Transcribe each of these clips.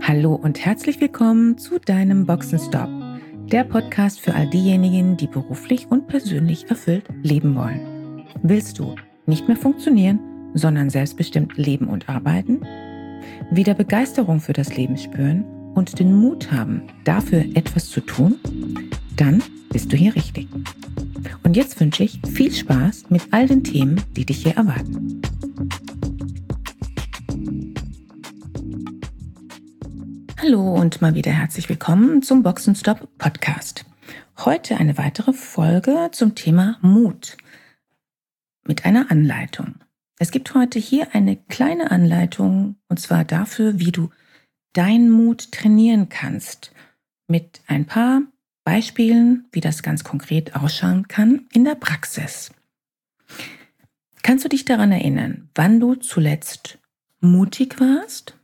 Hallo und herzlich willkommen zu deinem Boxenstopp, der Podcast für all diejenigen, die beruflich und persönlich erfüllt leben wollen. Willst du nicht mehr funktionieren, sondern selbstbestimmt leben und arbeiten? Wieder Begeisterung für das Leben spüren und den Mut haben, dafür etwas zu tun? Dann bist du hier richtig. Und jetzt wünsche ich viel Spaß mit all den Themen, die dich hier erwarten. Hallo und mal wieder herzlich willkommen zum Boxenstopp Podcast. Heute eine weitere Folge zum Thema Mut mit einer Anleitung. Es gibt heute hier eine kleine Anleitung und zwar dafür, wie du deinen Mut trainieren kannst. Mit ein paar Beispielen, wie das ganz konkret ausschauen kann in der Praxis. Kannst du dich daran erinnern, wann du zuletzt mutig warst?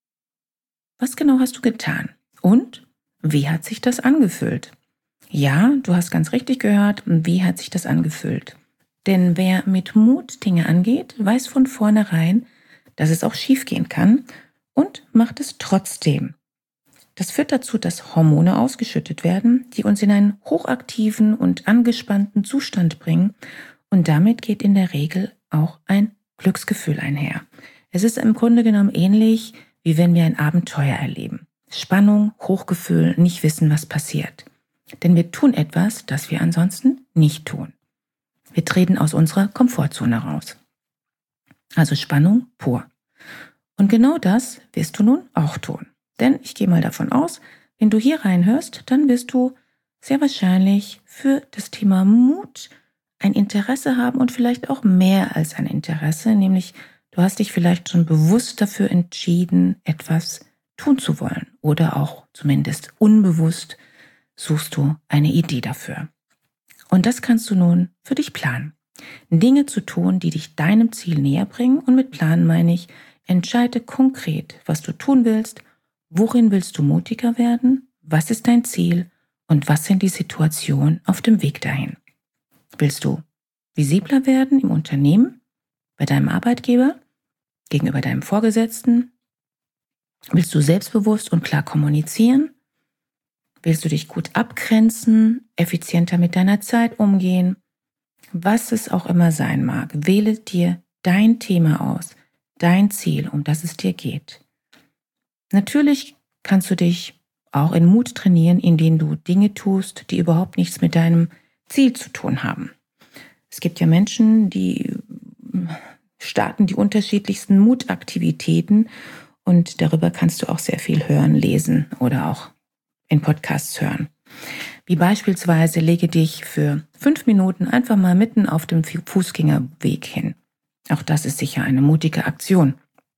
Was genau hast du getan? Und wie hat sich das angefühlt? Ja, du hast ganz richtig gehört, wie hat sich das angefühlt? Denn wer mit Mut Dinge angeht, weiß von vornherein, dass es auch schiefgehen kann und macht es trotzdem. Das führt dazu, dass Hormone ausgeschüttet werden, die uns in einen hochaktiven und angespannten Zustand bringen und damit geht in der Regel auch ein Glücksgefühl einher. Es ist im Grunde genommen ähnlich, wie wenn wir ein Abenteuer erleben. Spannung, Hochgefühl, nicht wissen, was passiert. Denn wir tun etwas, das wir ansonsten nicht tun. Wir treten aus unserer Komfortzone raus. Also Spannung pur. Und genau das wirst du nun auch tun. Denn ich gehe mal davon aus, wenn du hier reinhörst, dann wirst du sehr wahrscheinlich für das Thema Mut ein Interesse haben und vielleicht auch mehr als ein Interesse, nämlich du hast dich vielleicht schon bewusst dafür entschieden, etwas tun zu wollen oder auch zumindest unbewusst suchst du eine Idee dafür. Und das kannst du nun für dich planen. Dinge zu tun, die dich deinem Ziel näher bringen und mit Planen meine ich, entscheide konkret, was du tun willst, worin willst du mutiger werden, was ist dein Ziel und was sind die Situationen auf dem Weg dahin. Willst du visibler werden im Unternehmen, bei deinem Arbeitgeber, gegenüber deinem Vorgesetzten? Willst du selbstbewusst und klar kommunizieren? Willst du dich gut abgrenzen, effizienter mit deiner Zeit umgehen? Was es auch immer sein mag, wähle dir dein Thema aus, dein Ziel, um das es dir geht. Natürlich kannst du dich auch in Mut trainieren, indem du Dinge tust, die überhaupt nichts mit deinem Ziel zu tun haben. Es gibt ja Menschen, die starten die unterschiedlichsten Mutaktivitäten und darüber kannst du auch sehr viel hören, lesen oder auch in Podcasts hören. Wie beispielsweise lege dich für 5 Minuten einfach mal mitten auf dem Fußgängerweg hin. Auch das ist sicher eine mutige Aktion.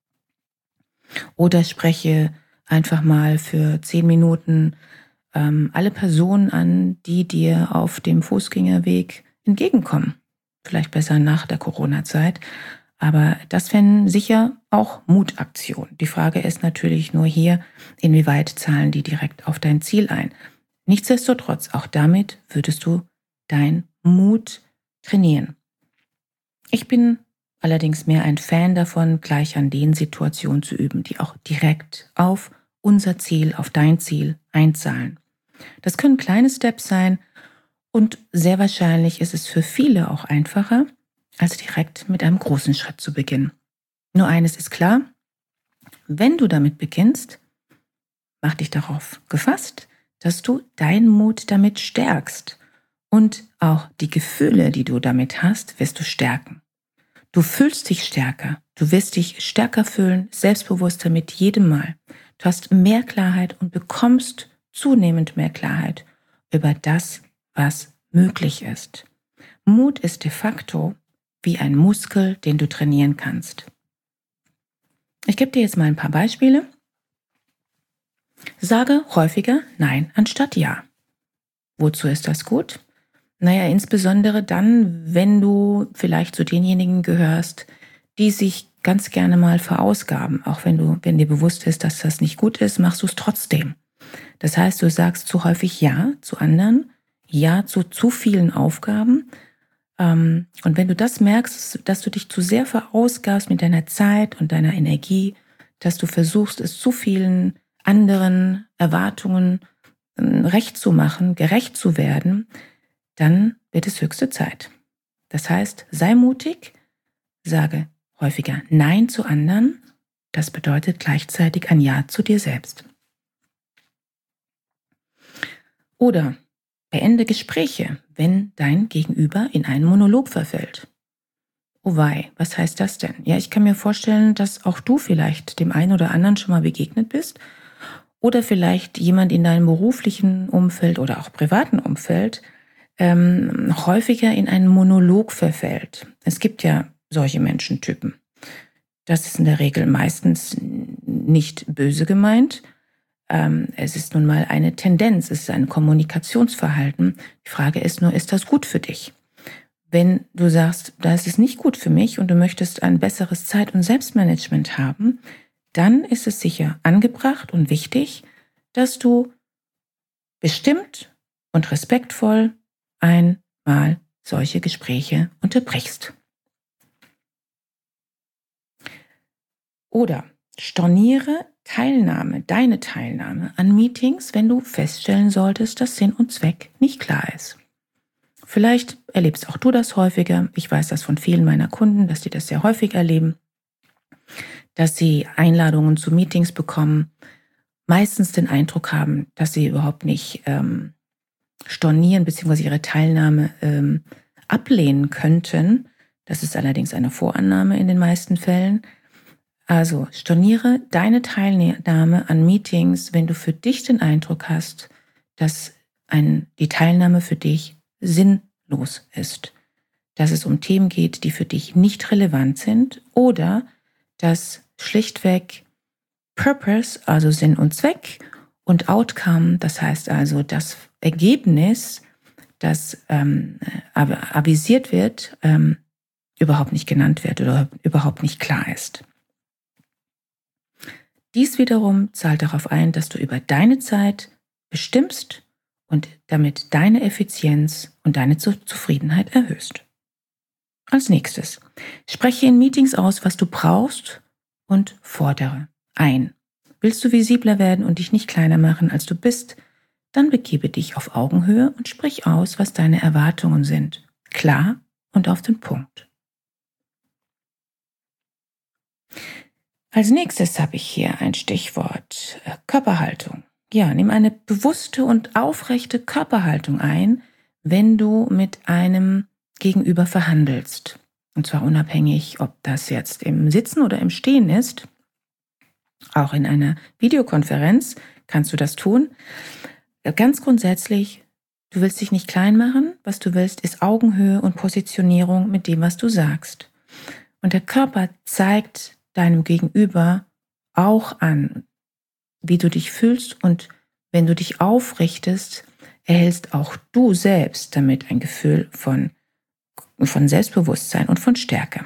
Oder spreche einfach mal für 10 Minuten alle Personen an, die dir auf dem Fußgängerweg entgegenkommen. Vielleicht besser nach der Corona-Zeit. Aber das wären sicher auch Mutaktionen. Die Frage ist natürlich nur hier, inwieweit zahlen die direkt auf dein Ziel ein. Nichtsdestotrotz, auch damit würdest du dein Mut trainieren. Ich bin allerdings mehr ein Fan davon, gleich an den Situationen zu üben, die auch direkt auf unser Ziel, auf dein Ziel einzahlen. Das können kleine Steps sein und sehr wahrscheinlich ist es für viele auch einfacher, als direkt mit einem großen Schritt zu beginnen. Nur eines ist klar, wenn du damit beginnst, mach dich darauf gefasst, dass du deinen Mut damit stärkst und auch die Gefühle, die du damit hast, wirst du stärken. Du fühlst dich stärker, du wirst dich stärker fühlen, selbstbewusster mit jedem Mal. Du hast mehr Klarheit und bekommst zunehmend mehr Klarheit über das, was möglich ist. Mut ist de facto wie ein Muskel, den du trainieren kannst. Ich gebe dir jetzt mal ein paar Beispiele. Sage häufiger Nein anstatt Ja. Wozu ist das gut? Naja, insbesondere dann, wenn du vielleicht zu denjenigen gehörst, die sich ganz gerne mal verausgaben. Auch wenn dir bewusst ist, dass das nicht gut ist, machst du es trotzdem. Das heißt, du sagst zu häufig Ja zu anderen, Ja zu vielen Aufgaben. Und wenn du das merkst, dass du dich zu sehr verausgabst mit deiner Zeit und deiner Energie, dass du versuchst, es zu vielen anderen Erwartungen recht zu machen, gerecht zu werden, dann wird es höchste Zeit. Das heißt, sei mutig, sage häufiger Nein zu anderen. Das bedeutet gleichzeitig ein Ja zu dir selbst. Oder beende Gespräche, wenn dein Gegenüber in einen Monolog verfällt. Oh wei, was heißt das denn? Ja, ich kann mir vorstellen, dass auch du vielleicht dem einen oder anderen schon mal begegnet bist oder vielleicht jemand in deinem beruflichen Umfeld oder auch privaten Umfeld häufiger in einen Monolog verfällt. Es gibt ja solche Menschentypen. Das ist in der Regel meistens nicht böse gemeint. Es ist nun mal eine Tendenz, es ist ein Kommunikationsverhalten. Die Frage ist nur, ist das gut für dich? Wenn du sagst, das ist nicht gut für mich und du möchtest ein besseres Zeit- und Selbstmanagement haben, dann ist es sicher angebracht und wichtig, dass du bestimmt und respektvoll einmal solche Gespräche unterbrichst. Oder storniere deine Teilnahme an Meetings, wenn du feststellen solltest, dass Sinn und Zweck nicht klar ist. Vielleicht erlebst auch du das häufiger. Ich weiß das von vielen meiner Kunden, dass die das sehr häufig erleben, dass sie Einladungen zu Meetings bekommen, meistens den Eindruck haben, dass sie überhaupt nicht stornieren bzw. ihre Teilnahme ablehnen könnten. Das ist allerdings eine Vorannahme in den meisten Fällen. Also storniere deine Teilnahme an Meetings, wenn du für dich den Eindruck hast, dass die Teilnahme für dich sinnlos ist, dass es um Themen geht, die für dich nicht relevant sind oder dass schlichtweg Purpose, also Sinn und Zweck und Outcome, das heißt also das Ergebnis, das avisiert wird, überhaupt nicht genannt wird oder überhaupt nicht klar ist. Dies wiederum zahlt darauf ein, dass du über deine Zeit bestimmst und damit deine Effizienz und deine Zufriedenheit erhöhst. Als nächstes, spreche in Meetings aus, was du brauchst und fordere ein. Willst du visibler werden und dich nicht kleiner machen, als du bist, dann begebe dich auf Augenhöhe und sprich aus, was deine Erwartungen sind. Klar und auf den Punkt. Als nächstes habe ich hier ein Stichwort Körperhaltung. Ja, nimm eine bewusste und aufrechte Körperhaltung ein, wenn du mit einem Gegenüber verhandelst. Und zwar unabhängig, ob das jetzt im Sitzen oder im Stehen ist. Auch in einer Videokonferenz kannst du das tun. Ganz grundsätzlich, du willst dich nicht klein machen. Was du willst, ist Augenhöhe und Positionierung mit dem, was du sagst. Und der Körper zeigt deinem Gegenüber auch an, wie du dich fühlst, und wenn du dich aufrichtest, erhältst auch du selbst damit ein Gefühl von Selbstbewusstsein und von Stärke.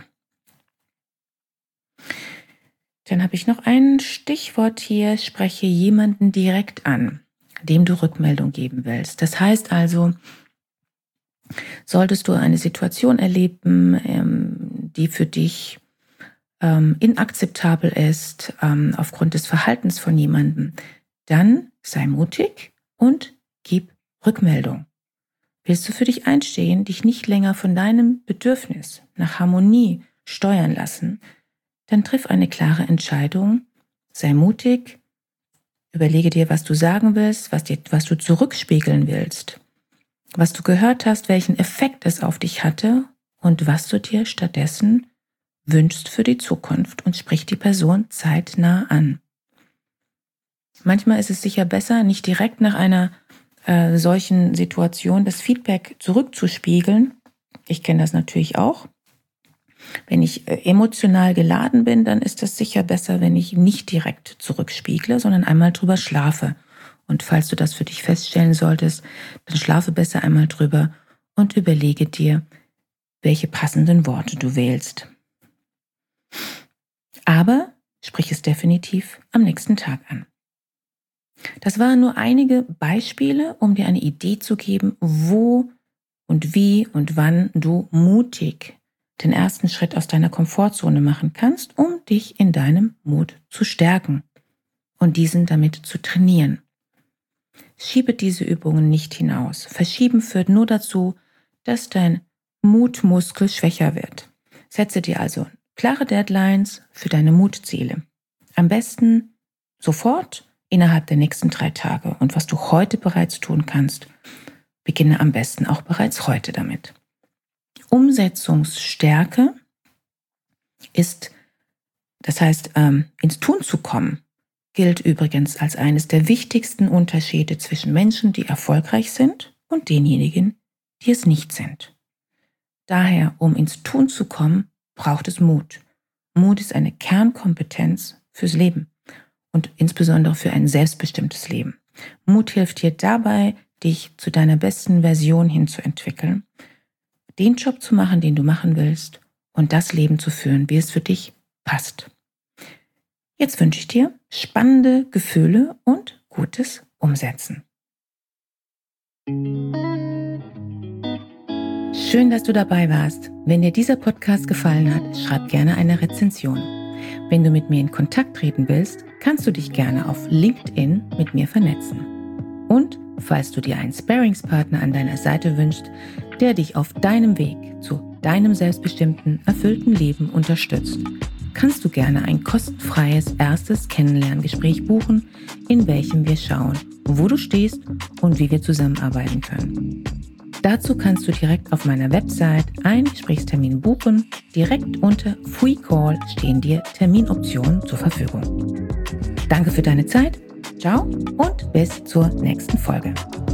Dann habe ich noch ein Stichwort hier: spreche jemanden direkt an, dem du Rückmeldung geben willst. Das heißt also, solltest du eine Situation erleben, die für dich inakzeptabel ist aufgrund des Verhaltens von jemandem, dann sei mutig und gib Rückmeldung. Willst du für dich einstehen, dich nicht länger von deinem Bedürfnis nach Harmonie steuern lassen, dann triff eine klare Entscheidung, sei mutig, überlege dir, was du sagen willst, was du zurückspiegeln willst, was du gehört hast, welchen Effekt es auf dich hatte und was du dir stattdessen wünschst für die Zukunft, und sprich die Person zeitnah an. Manchmal ist es sicher besser, nicht direkt nach einer solchen Situation das Feedback zurückzuspiegeln. Ich kenne das natürlich auch. Wenn ich emotional geladen bin, dann ist es sicher besser, wenn ich nicht direkt zurückspiegle, sondern einmal drüber schlafe. Und falls du das für dich feststellen solltest, dann schlafe besser einmal drüber und überlege dir, welche passenden Worte du wählst. Aber sprich es definitiv am nächsten Tag an. Das waren nur einige Beispiele, um dir eine Idee zu geben, wo und wie und wann du mutig den ersten Schritt aus deiner Komfortzone machen kannst, um dich in deinem Mut zu stärken und diesen damit zu trainieren. Schiebe diese Übungen nicht hinaus. Verschieben führt nur dazu, dass dein Mutmuskel schwächer wird. Setze dir also klare Deadlines für deine Mutziele. Am besten sofort innerhalb der nächsten 3 Tage. Und was du heute bereits tun kannst, beginne am besten auch bereits heute damit. Umsetzungsstärke ist, das heißt, ins Tun zu kommen, gilt übrigens als eines der wichtigsten Unterschiede zwischen Menschen, die erfolgreich sind, und denjenigen, die es nicht sind. Daher, um ins Tun zu kommen, braucht es Mut. Mut ist eine Kernkompetenz fürs Leben und insbesondere für ein selbstbestimmtes Leben. Mut hilft dir dabei, dich zu deiner besten Version hinzuentwickeln, den Job zu machen, den du machen willst und das Leben zu führen, wie es für dich passt. Jetzt wünsche ich dir spannende Gefühle und gutes Umsetzen. Schön, dass du dabei warst. Wenn dir dieser Podcast gefallen hat, schreib gerne eine Rezension. Wenn du mit mir in Kontakt treten willst, kannst du dich gerne auf LinkedIn mit mir vernetzen. Und falls du dir einen Sparringspartner an deiner Seite wünschst, der dich auf deinem Weg zu deinem selbstbestimmten, erfüllten Leben unterstützt, kannst du gerne ein kostenfreies erstes Kennenlerngespräch buchen, in welchem wir schauen, wo du stehst und wie wir zusammenarbeiten können. Dazu kannst du direkt auf meiner Website einen Gesprächstermin buchen. Direkt unter Free Call stehen dir Terminoptionen zur Verfügung. Danke für deine Zeit. Ciao und bis zur nächsten Folge.